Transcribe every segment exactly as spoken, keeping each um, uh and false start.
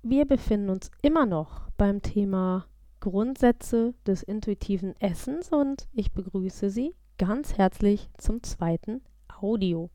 Wir befinden uns immer noch beim Thema Grundsätze des intuitiven Essens und ich begrüße Sie ganz herzlich zum zweiten Audio.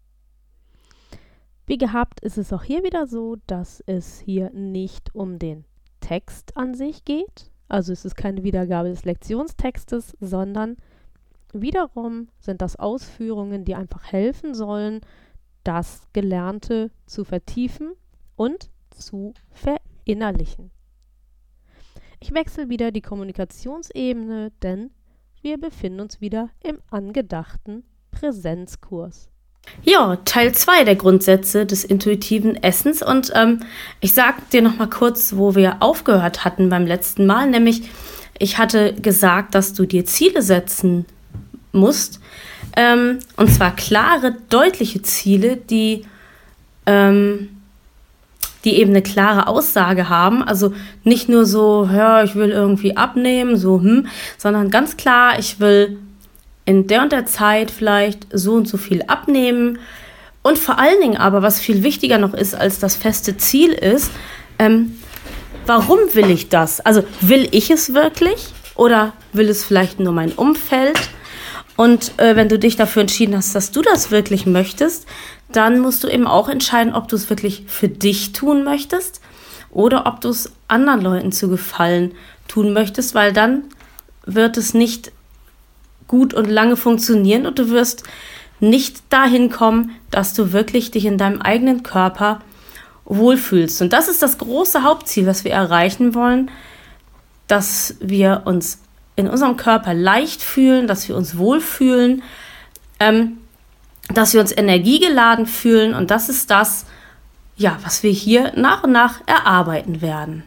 Wie gehabt ist es auch hier wieder so, dass es hier nicht um den Text an sich geht, also es ist keine Wiedergabe des Lektionstextes, sondern wiederum sind das Ausführungen, die einfach helfen sollen, das Gelernte zu vertiefen und zu verinnerlichen. Ich wechsle wieder die Kommunikationsebene, denn wir befinden uns wieder im angedachten Präsenzkurs. Ja, Teil zwei der Grundsätze des intuitiven Essens und ähm, ich sag dir noch mal kurz, wo wir aufgehört hatten beim letzten Mal, nämlich ich hatte gesagt, dass du dir Ziele setzen musst, ähm, und zwar klare, deutliche Ziele, die ähm, die eben eine klare Aussage haben, also nicht nur so, ja, ich will irgendwie abnehmen, so, hm, sondern ganz klar, ich will in der und der Zeit vielleicht so und so viel abnehmen und vor allen Dingen aber, was viel wichtiger noch ist, als das feste Ziel ist, ähm, warum will ich das? Also will ich es wirklich oder will es vielleicht nur mein Umfeld? Und äh, wenn du dich dafür entschieden hast, dass du das wirklich möchtest, dann musst du eben auch entscheiden, ob du es wirklich für dich tun möchtest oder ob du es anderen Leuten zu gefallen tun möchtest, weil dann wird es nicht gut und lange funktionieren und du wirst nicht dahin kommen, dass du wirklich dich in deinem eigenen Körper wohlfühlst. Und das ist das große Hauptziel, was wir erreichen wollen, dass wir uns in unserem Körper leicht fühlen, dass wir uns wohlfühlen, ähm, dass wir uns energiegeladen fühlen und das ist das, ja, was wir hier nach und nach erarbeiten werden.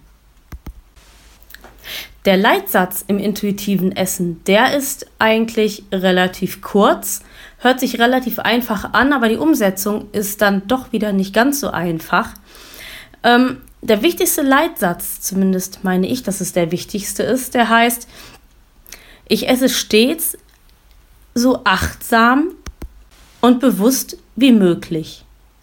Der Leitsatz im intuitiven Essen, der ist eigentlich relativ kurz, hört sich relativ einfach an, aber die Umsetzung ist dann doch wieder nicht ganz so einfach. Ähm, der wichtigste Leitsatz, zumindest meine ich, dass es der wichtigste ist, der heißt, ich esse stets so achtsam und bewusst wie möglich.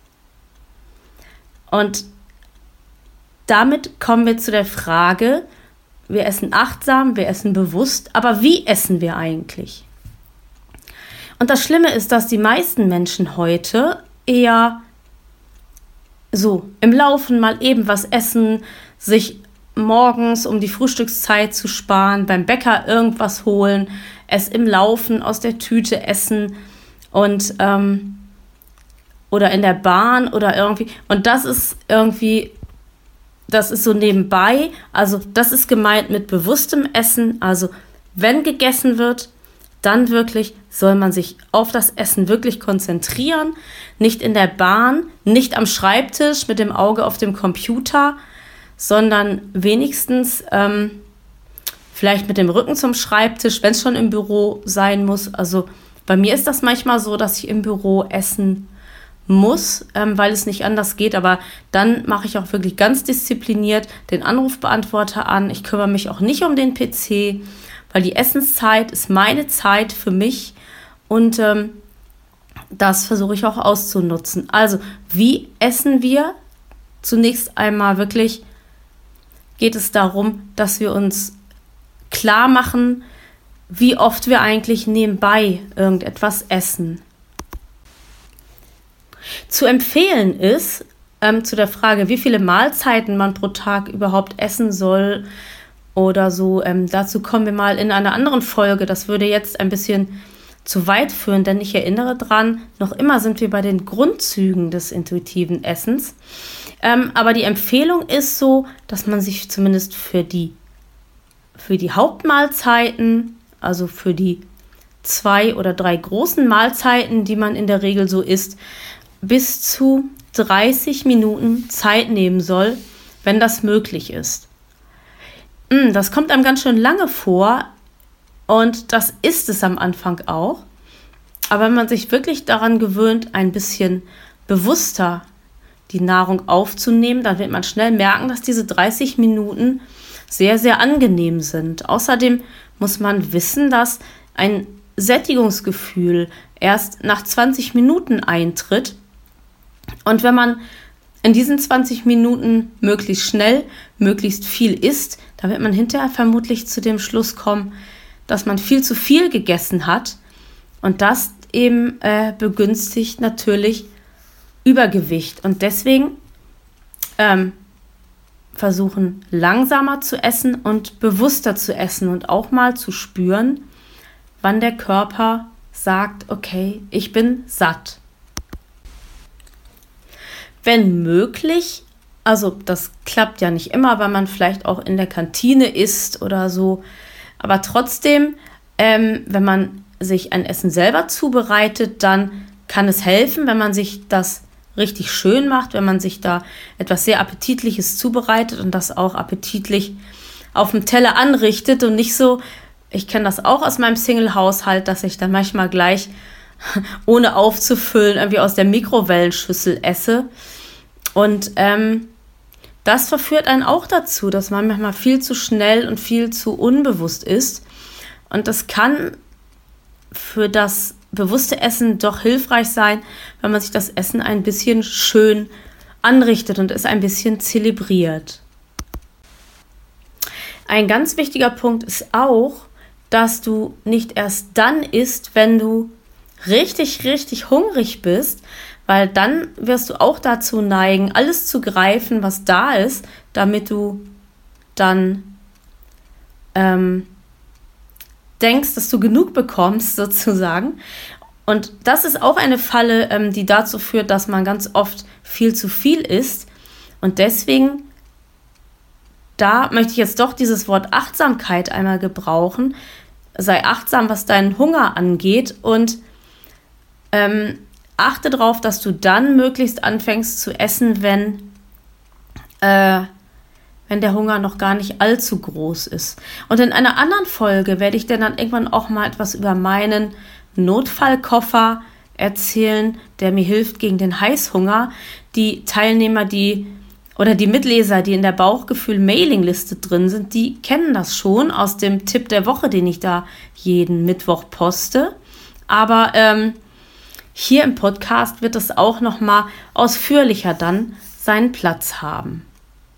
Und damit kommen wir zu der Frage, wir essen achtsam, wir essen bewusst, aber wie essen wir eigentlich? Und das Schlimme ist, dass die meisten Menschen heute eher so im Laufen mal eben was essen, sich morgens, um die Frühstückszeit zu sparen, beim Bäcker irgendwas holen, es im Laufen aus der Tüte essen und ähm, oder in der Bahn oder irgendwie. Und das ist irgendwie, das ist so nebenbei, also das ist gemeint mit bewusstem Essen, also wenn gegessen wird, dann wirklich soll man sich auf das Essen wirklich konzentrieren, nicht in der Bahn, nicht am Schreibtisch mit dem Auge auf dem Computer, sondern wenigstens ähm, vielleicht mit dem Rücken zum Schreibtisch, wenn es schon im Büro sein muss. Also bei mir ist das manchmal so, dass ich im Büro essen muss, ähm, weil es nicht anders geht. Aber dann mache ich auch wirklich ganz diszipliniert den Anrufbeantworter an. Ich kümmere mich auch nicht um den P C, weil die Essenszeit ist meine Zeit für mich und ähm, das versuche ich auch auszunutzen. Also wie essen wir? Zunächst einmal wirklich geht es darum, dass wir uns klar machen, wie oft wir eigentlich nebenbei irgendetwas essen. Zu empfehlen ist, ähm, zu der Frage, wie viele Mahlzeiten man pro Tag überhaupt essen soll oder so, ähm, dazu kommen wir mal in einer anderen Folge. Das würde jetzt ein bisschen zu weit führen, denn ich erinnere dran, noch immer sind wir bei den Grundzügen des intuitiven Essens. Ähm, aber die Empfehlung ist so, dass man sich zumindest für die, für die Hauptmahlzeiten, also für die zwei oder drei großen Mahlzeiten, die man in der Regel so isst, bis zu dreißig Minuten Zeit nehmen soll, wenn das möglich ist. Das kommt einem ganz schön lange vor und das ist es am Anfang auch. Aber wenn man sich wirklich daran gewöhnt, ein bisschen bewusster die Nahrung aufzunehmen, dann wird man schnell merken, dass diese dreißig Minuten sehr, sehr angenehm sind. Außerdem muss man wissen, dass ein Sättigungsgefühl erst nach zwanzig Minuten eintritt. Und wenn man in diesen zwanzig Minuten möglichst schnell, möglichst viel isst, da wird man hinterher vermutlich zu dem Schluss kommen, dass man viel zu viel gegessen hat. Und das eben äh, begünstigt natürlich Übergewicht. Und deswegen ähm, versuchen, langsamer zu essen und bewusster zu essen und auch mal zu spüren, wann der Körper sagt, okay, ich bin satt. Wenn möglich, also das klappt ja nicht immer, weil man vielleicht auch in der Kantine isst oder so, aber trotzdem, ähm, wenn man sich ein Essen selber zubereitet, dann kann es helfen, wenn man sich das richtig schön macht, wenn man sich da etwas sehr Appetitliches zubereitet und das auch appetitlich auf dem Teller anrichtet und nicht so, ich kenne das auch aus meinem Single-Haushalt, dass ich dann manchmal gleich, ohne aufzufüllen, irgendwie aus der Mikrowellenschüssel esse. Und ähm, das verführt einen auch dazu, dass man manchmal viel zu schnell und viel zu unbewusst isst. Und das kann für das bewusste Essen doch hilfreich sein, wenn man sich das Essen ein bisschen schön anrichtet und es ein bisschen zelebriert. Ein ganz wichtiger Punkt ist auch, dass du nicht erst dann isst, wenn du richtig, richtig hungrig bist, weil dann wirst du auch dazu neigen, alles zu greifen, was da ist, damit du dann ähm, denkst, dass du genug bekommst, sozusagen. Und das ist auch eine Falle, ähm, die dazu führt, dass man ganz oft viel zu viel isst. Und deswegen, da möchte ich jetzt doch dieses Wort Achtsamkeit einmal gebrauchen. Sei achtsam, was deinen Hunger angeht und ähm, achte darauf, dass du dann möglichst anfängst zu essen, wenn, äh, wenn der Hunger noch gar nicht allzu groß ist. Und in einer anderen Folge werde ich dir dann irgendwann auch mal etwas über meinen Notfallkoffer erzählen, der mir hilft gegen den Heißhunger. Die Teilnehmer, die oder die Mitleser, die in der Bauchgefühl-Mailingliste drin sind, die kennen das schon aus dem Tipp der Woche, den ich da jeden Mittwoch poste. Aber ähm, hier im Podcast wird es auch noch mal ausführlicher dann seinen Platz haben.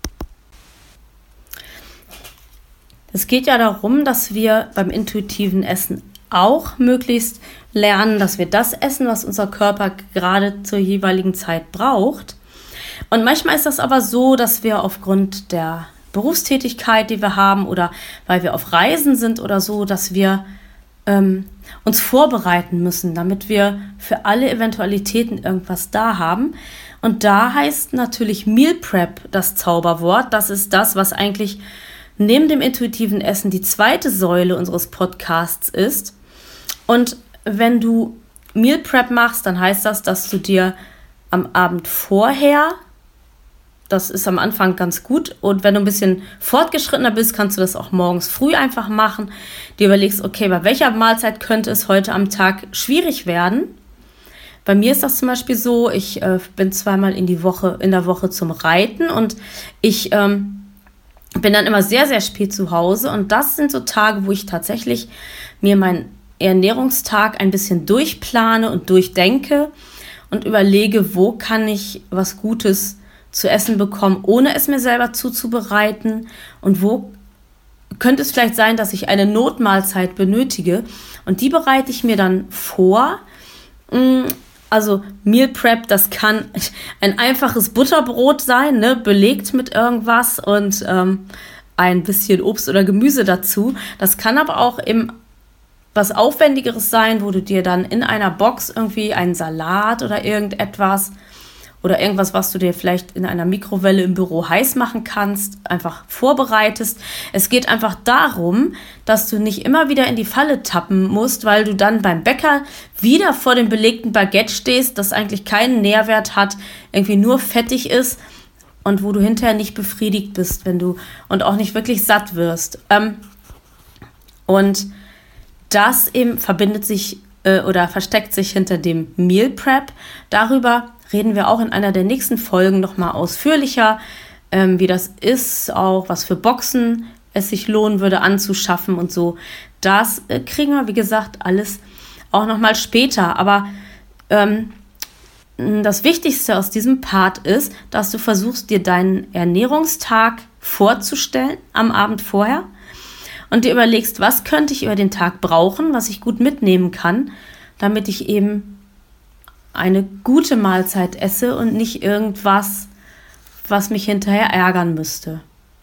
Es geht ja darum, dass wir beim intuitiven Essen auch möglichst lernen, dass wir das essen, was unser Körper gerade zur jeweiligen Zeit braucht. Und manchmal ist das aber so, dass wir aufgrund der Berufstätigkeit, die wir haben oder weil wir auf Reisen sind oder so, dass wir ähm, uns vorbereiten müssen, damit wir für alle Eventualitäten irgendwas da haben. Und da heißt natürlich Meal Prep das Zauberwort. Das ist das, was eigentlich neben dem intuitiven Essen die zweite Säule unseres Podcasts ist. Und wenn du Meal Prep machst, dann heißt das, dass du dir am Abend vorher, das ist am Anfang ganz gut, und wenn du ein bisschen fortgeschrittener bist, kannst du das auch morgens früh einfach machen. Dir überlegst, okay, bei welcher Mahlzeit könnte es heute am Tag schwierig werden? Bei mir ist das zum Beispiel so, ich äh, bin zweimal in die Woche, in der Woche zum Reiten und ich ähm, bin dann immer sehr, sehr spät zu Hause. Und das sind so Tage, wo ich tatsächlich mir meinen Ernährungstag ein bisschen durchplane und durchdenke und überlege, wo kann ich was Gutes zu essen bekommen, ohne es mir selber zuzubereiten, und wo könnte es vielleicht sein, dass ich eine Notmahlzeit benötige, und die bereite ich mir dann vor. Also Meal Prep, das kann ein einfaches Butterbrot sein, ne, belegt mit irgendwas und ähm, ein bisschen Obst oder Gemüse dazu. Das kann aber auch eben was Aufwendigeres sein, wo du dir dann in einer Box irgendwie einen Salat oder irgendetwas oder irgendwas, was du dir vielleicht in einer Mikrowelle im Büro heiß machen kannst, einfach vorbereitest. Es geht einfach darum, dass du nicht immer wieder in die Falle tappen musst, weil du dann beim Bäcker wieder vor dem belegten Baguette stehst, das eigentlich keinen Nährwert hat, irgendwie nur fettig ist und wo du hinterher nicht befriedigt bist, wenn du und auch nicht wirklich satt wirst. Ähm, und das eben verbindet sich äh, oder versteckt sich hinter dem Meal Prep. Darüber reden wir auch in einer der nächsten Folgen nochmal ausführlicher, ähm, wie das ist, auch was für Boxen es sich lohnen würde anzuschaffen und so. Das äh, kriegen wir, wie gesagt, alles auch nochmal später. Aber ähm, das Wichtigste aus diesem Part ist, dass du versuchst, dir deinen Ernährungstag vorzustellen am Abend vorher und dir überlegst, was könnte ich über den Tag brauchen, was ich gut mitnehmen kann, damit ich eben eine gute Mahlzeit esse und nicht irgendwas, was mich hinterher ärgern müsste.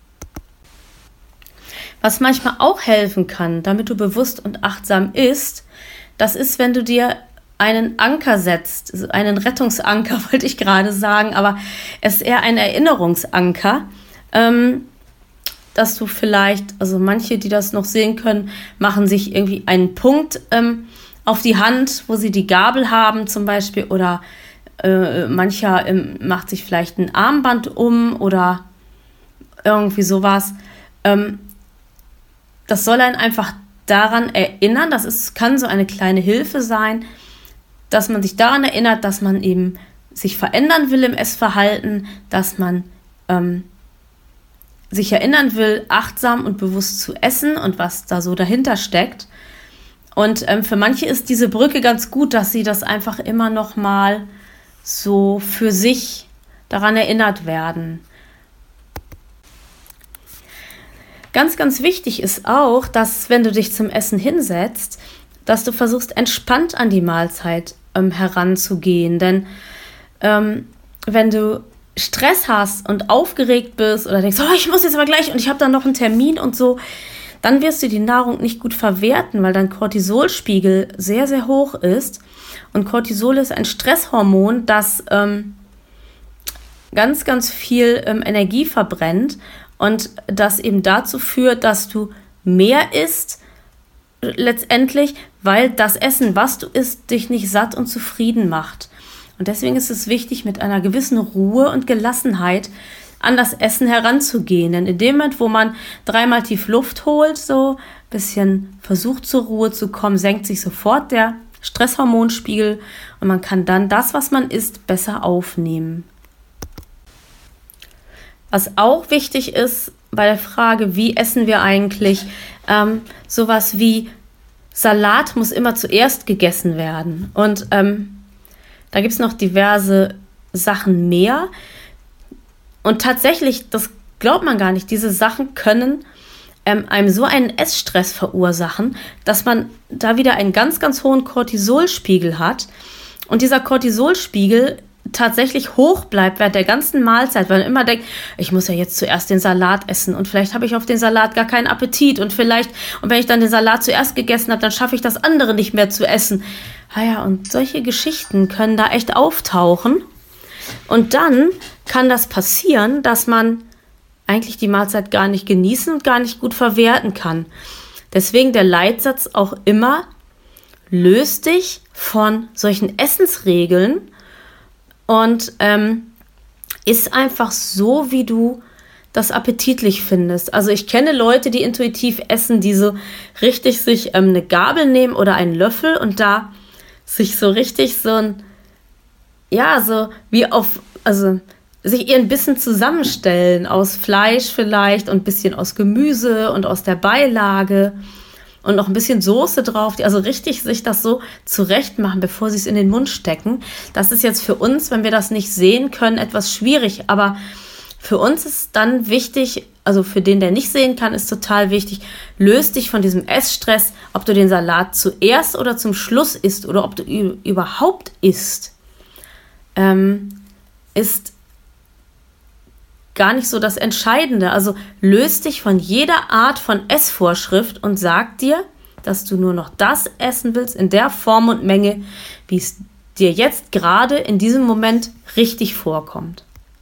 Was manchmal auch helfen kann, damit du bewusst und achtsam isst, das ist, wenn du dir einen Anker setzt, also einen Rettungsanker, wollte ich gerade sagen, aber es ist eher ein Erinnerungsanker, ähm, dass du vielleicht, also manche, die das noch sehen können, machen sich irgendwie einen Punkt ähm, auf die Hand, wo sie die Gabel haben zum Beispiel, oder äh, mancher ähm, macht sich vielleicht ein Armband um oder irgendwie sowas. Ähm, das soll einen einfach daran erinnern, das ist, kann so eine kleine Hilfe sein, dass man sich daran erinnert, dass man eben sich verändern will im Essverhalten, dass man ähm, sich erinnern will, achtsam und bewusst zu essen und was da so dahinter steckt. Und ähm, für manche ist diese Brücke ganz gut, dass sie das einfach immer noch mal so für sich daran erinnert werden. Ganz, ganz wichtig ist auch, dass, wenn du dich zum Essen hinsetzt, dass du versuchst, entspannt an die Mahlzeit ähm, heranzugehen. Denn ähm, wenn du Stress hast und aufgeregt bist oder denkst, oh, ich muss jetzt aber gleich und ich habe dann noch einen Termin und so, dann wirst du die Nahrung nicht gut verwerten, weil dein Cortisolspiegel sehr, sehr hoch ist. Und Cortisol ist ein Stresshormon, das ähm, ganz, ganz viel ähm, Energie verbrennt und das eben dazu führt, dass du mehr isst, letztendlich, weil das Essen, was du isst, dich nicht satt und zufrieden macht. Und deswegen ist es wichtig, mit einer gewissen Ruhe und Gelassenheit an das Essen heranzugehen. Denn in dem Moment, wo man dreimal tief Luft holt, so ein bisschen versucht zur Ruhe zu kommen, senkt sich sofort der Stresshormonspiegel und man kann dann das, was man isst, besser aufnehmen. Was auch wichtig ist bei der Frage, wie essen wir eigentlich, ähm, sowas wie Salat muss immer zuerst gegessen werden. Und ähm, da gibt es noch diverse Sachen mehr. Und tatsächlich, das glaubt man gar nicht, diese Sachen können ähm, einem so einen Essstress verursachen, dass man da wieder einen ganz, ganz hohen Cortisolspiegel hat. Und dieser Cortisolspiegel tatsächlich hoch bleibt während der ganzen Mahlzeit, weil man immer denkt, ich muss ja jetzt zuerst den Salat essen und vielleicht habe ich auf den Salat gar keinen Appetit und vielleicht, und wenn ich dann den Salat zuerst gegessen habe, dann schaffe ich das andere nicht mehr zu essen. Ah ja, und solche Geschichten können da echt auftauchen und dann kann das passieren, dass man eigentlich die Mahlzeit gar nicht genießen und gar nicht gut verwerten kann. Deswegen der Leitsatz auch immer, löst dich von solchen Essensregeln und ähm, ist einfach so, wie du das appetitlich findest. Also ich kenne Leute, die intuitiv essen, die so richtig sich ähm, eine Gabel nehmen oder einen Löffel und da sich so richtig so ein, ja, so wie auf, also sich ihren Bissen zusammenstellen aus Fleisch vielleicht und ein bisschen aus Gemüse und aus der Beilage und noch ein bisschen Soße drauf, die also richtig sich das so zurecht machen, bevor sie es in den Mund stecken. Das ist jetzt für uns, wenn wir das nicht sehen können, etwas schwierig, aber für uns ist dann wichtig, also für den, der nicht sehen kann, ist total wichtig, löst dich von diesem Essstress, ob du den Salat zuerst oder zum Schluss isst oder ob du ü- überhaupt isst, ähm, ist gar nicht so das Entscheidende. Also löst dich von jeder Art von Essvorschrift und sag dir, dass du nur noch das essen willst in der Form und Menge, wie es dir jetzt gerade in diesem Moment richtig vorkommt.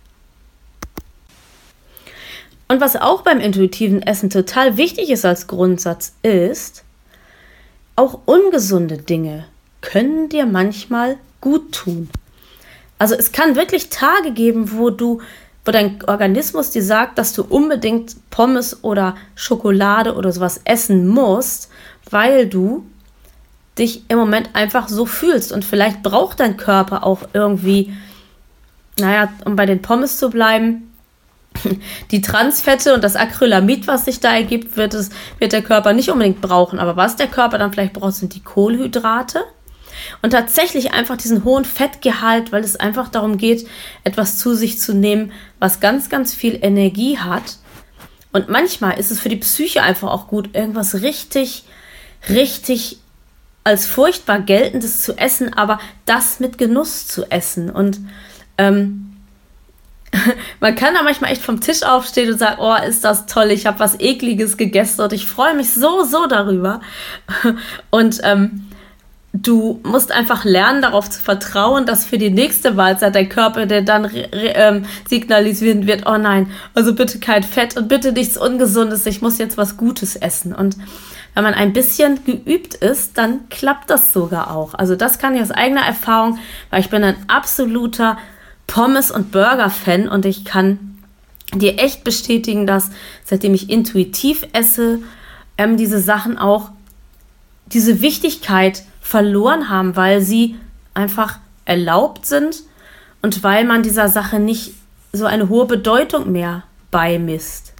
Und was auch beim intuitiven Essen total wichtig ist als Grundsatz ist, auch ungesunde Dinge können dir manchmal gut tun. Also es kann wirklich Tage geben, wo du wo dein Organismus dir sagt, dass du unbedingt Pommes oder Schokolade oder sowas essen musst, weil du dich im Moment einfach so fühlst. Und vielleicht braucht dein Körper auch irgendwie, naja, um bei den Pommes zu bleiben, die Transfette und das Acrylamid, was sich da ergibt, wird, es, wird der Körper nicht unbedingt brauchen. Aber was der Körper dann vielleicht braucht, sind die Kohlenhydrate. Und tatsächlich einfach diesen hohen Fettgehalt, weil es einfach darum geht, etwas zu sich zu nehmen, was ganz, ganz viel Energie hat. Und manchmal ist es für die Psyche einfach auch gut, irgendwas richtig, richtig als furchtbar Geltendes zu essen, aber das mit Genuss zu essen. Und ähm, man kann da manchmal echt vom Tisch aufstehen und sagen, oh, ist das toll, ich habe was Ekliges gegessen und ich freue mich so, so darüber. Und ähm, du musst einfach lernen, darauf zu vertrauen, dass für die nächste Mahlzeit dein Körper, der dann re- re- ähm, signalisieren wird, oh nein, also bitte kein Fett und bitte nichts Ungesundes, ich muss jetzt was Gutes essen. Und wenn man ein bisschen geübt ist, dann klappt das sogar auch. Also das kann ich aus eigener Erfahrung, weil ich bin ein absoluter Pommes- und Burger-Fan und ich kann dir echt bestätigen, dass seitdem ich intuitiv esse, ähm, diese Sachen auch diese Wichtigkeit verloren haben, weil sie einfach erlaubt sind und weil man dieser Sache nicht so eine hohe Bedeutung mehr beimisst.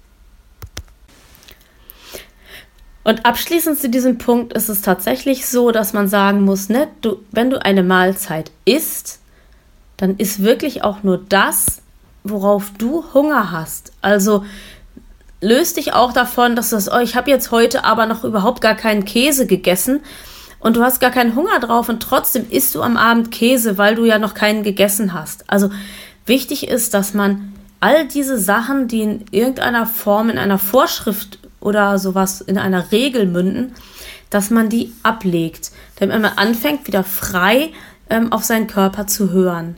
Und abschließend zu diesem Punkt ist es tatsächlich so, dass man sagen muss, ne, du, wenn du eine Mahlzeit isst, dann ist wirklich auch nur das, worauf du Hunger hast. Also löst dich auch davon, dass du sagst, oh, ich habe jetzt heute aber noch überhaupt gar keinen Käse gegessen und du hast gar keinen Hunger drauf und trotzdem isst du am Abend Käse, weil du ja noch keinen gegessen hast. Also wichtig ist, dass man all diese Sachen, die in irgendeiner Form, in einer Vorschrift oder sowas, in einer Regel münden, dass man die ablegt, damit man anfängt, wieder frei ähm, auf seinen Körper zu hören.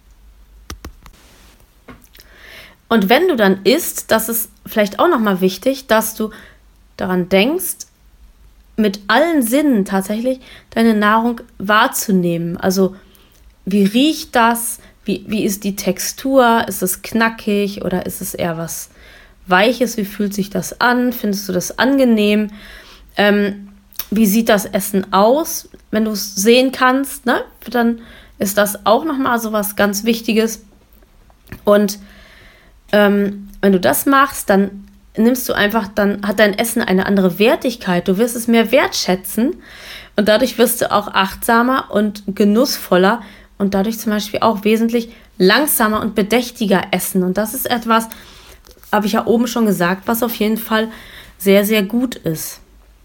Und wenn du dann isst, das ist vielleicht auch nochmal wichtig, dass du daran denkst, mit allen Sinnen tatsächlich deine Nahrung wahrzunehmen. Also wie riecht das? Wie, wie ist die Textur? Ist es knackig oder ist es eher was Weiches? Wie fühlt sich das an? Findest du das angenehm? Ähm, wie sieht das Essen aus? Wenn du es sehen kannst, ne? Dann ist das auch nochmal so was ganz Wichtiges. Und Ähm, wenn du das machst, dann nimmst du einfach, dann hat dein Essen eine andere Wertigkeit. Du wirst es mehr wertschätzen und dadurch wirst du auch achtsamer und genussvoller und dadurch zum Beispiel auch wesentlich langsamer und bedächtiger essen. Und das ist etwas, habe ich ja oben schon gesagt, was auf jeden Fall sehr, sehr gut ist.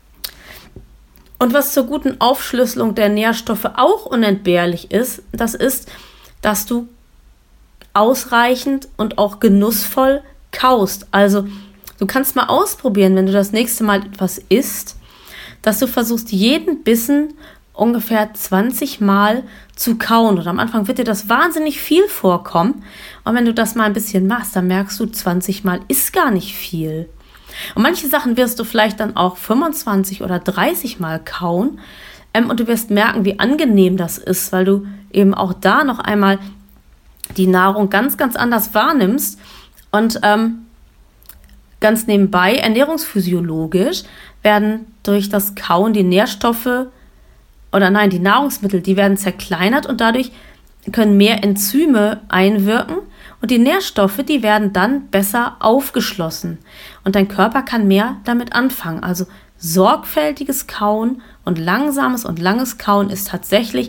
Und was zur guten Aufschlüsselung der Nährstoffe auch unentbehrlich ist, das ist, dass du ausreichend und auch genussvoll kaust. Also du kannst mal ausprobieren, wenn du das nächste Mal etwas isst, dass du versuchst, jeden Bissen ungefähr zwanzig Mal zu kauen. Und am Anfang wird dir das wahnsinnig viel vorkommen. Und wenn du das mal ein bisschen machst, dann merkst du, zwanzig Mal ist gar nicht viel. Und manche Sachen wirst du vielleicht dann auch fünfundzwanzig oder dreißig Mal kauen. Ähm, und du wirst merken, wie angenehm das ist, weil du eben auch da noch einmal die Nahrung ganz, ganz anders wahrnimmst und ähm, ganz nebenbei, ernährungsphysiologisch, werden durch das Kauen die Nährstoffe oder nein, die Nahrungsmittel, die werden zerkleinert und dadurch können mehr Enzyme einwirken und die Nährstoffe, die werden dann besser aufgeschlossen und dein Körper kann mehr damit anfangen. Also sorgfältiges Kauen und langsames und langes Kauen ist tatsächlich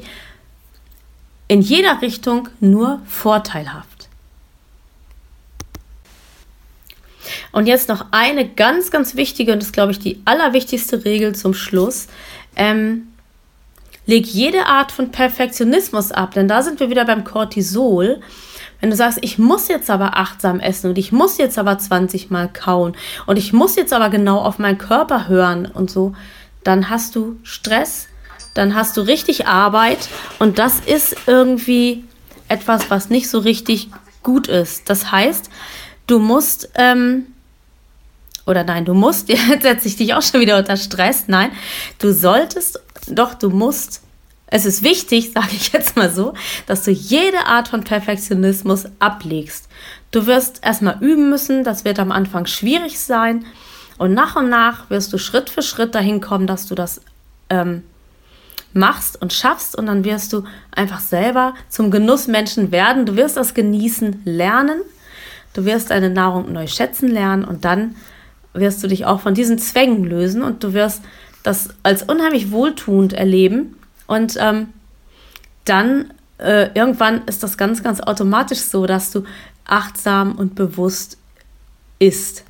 in jeder Richtung nur vorteilhaft. Und jetzt noch eine ganz, ganz wichtige und das ist, glaube ich, die allerwichtigste Regel zum Schluss. Ähm, leg jede Art von Perfektionismus ab, denn da sind wir wieder beim Cortisol. Wenn du sagst, ich muss jetzt aber achtsam essen und ich muss jetzt aber zwanzig Mal kauen und ich muss jetzt aber genau auf meinen Körper hören und so, dann hast du Stress, dann hast du richtig Arbeit und das ist irgendwie etwas, was nicht so richtig gut ist. Das heißt, du musst, ähm, oder nein, du musst, jetzt setze ich dich auch schon wieder unter Stress, nein, du solltest, doch du musst, es ist wichtig, sage ich jetzt mal so, dass du jede Art von Perfektionismus ablegst. Du wirst erstmal üben müssen, das wird am Anfang schwierig sein und nach und nach wirst du Schritt für Schritt dahin kommen, dass du das ähm, machst und schaffst und dann wirst du einfach selber zum Genussmenschen werden. Du wirst das Genießen lernen, du wirst deine Nahrung neu schätzen lernen und dann wirst du dich auch von diesen Zwängen lösen und du wirst das als unheimlich wohltuend erleben, Und ähm, dann äh, irgendwann ist das ganz, ganz automatisch so, dass du achtsam und bewusst isst.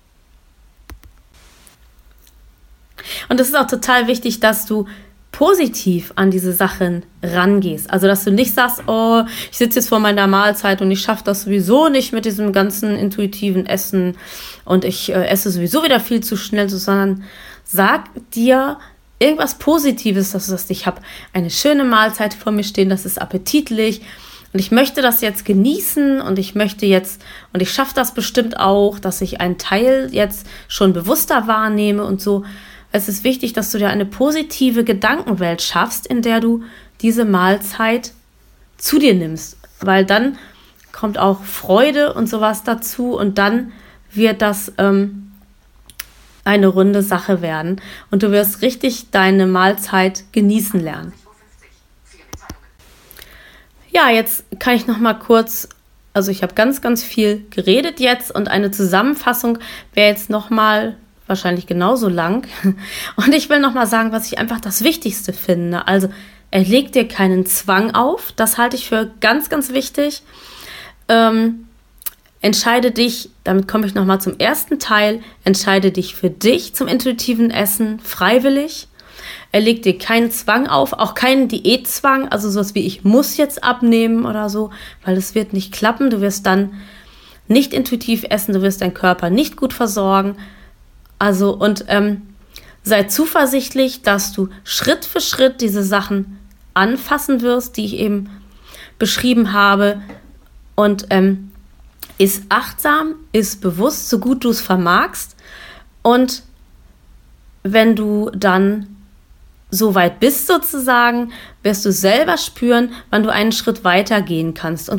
Und es ist auch total wichtig, dass du positiv an diese Sachen rangehst. Also, dass du nicht sagst, oh, ich sitze jetzt vor meiner Mahlzeit und ich schaffe das sowieso nicht mit diesem ganzen intuitiven Essen und ich äh, esse sowieso wieder viel zu schnell, sondern sag dir irgendwas Positives, dass du sagst, ich habe eine schöne Mahlzeit vor mir stehen, das ist appetitlich und ich möchte das jetzt genießen und ich möchte jetzt, und ich schaffe das bestimmt auch, dass ich einen Teil jetzt schon bewusster wahrnehme und so. Es ist wichtig, dass du dir eine positive Gedankenwelt schaffst, in der du diese Mahlzeit zu dir nimmst, weil dann kommt auch Freude und sowas dazu und dann wird das ähm, eine runde Sache werden und du wirst richtig deine Mahlzeit genießen lernen. Ja, jetzt kann ich noch mal kurz, also ich habe ganz, ganz viel geredet jetzt und eine Zusammenfassung wäre jetzt noch mal wahrscheinlich genauso lang. Und ich will noch mal sagen, was ich einfach das Wichtigste finde. Also, er legt dir keinen Zwang auf. Das halte ich für ganz, ganz wichtig. Ähm, entscheide dich, damit komme ich noch mal zum ersten Teil, entscheide dich für dich zum intuitiven Essen freiwillig. Er legt dir keinen Zwang auf, auch keinen Diätzwang, also sowas wie ich muss jetzt abnehmen oder so, weil es wird nicht klappen. Du wirst dann nicht intuitiv essen, du wirst deinen Körper nicht gut versorgen. Also und ähm, sei zuversichtlich, dass du Schritt für Schritt diese Sachen anfassen wirst, die ich eben beschrieben habe. Und ähm, iss achtsam, iss bewusst, so gut du es vermagst. Und wenn du dann so weit bist sozusagen, wirst du selber spüren, wann du einen Schritt weiter gehen kannst und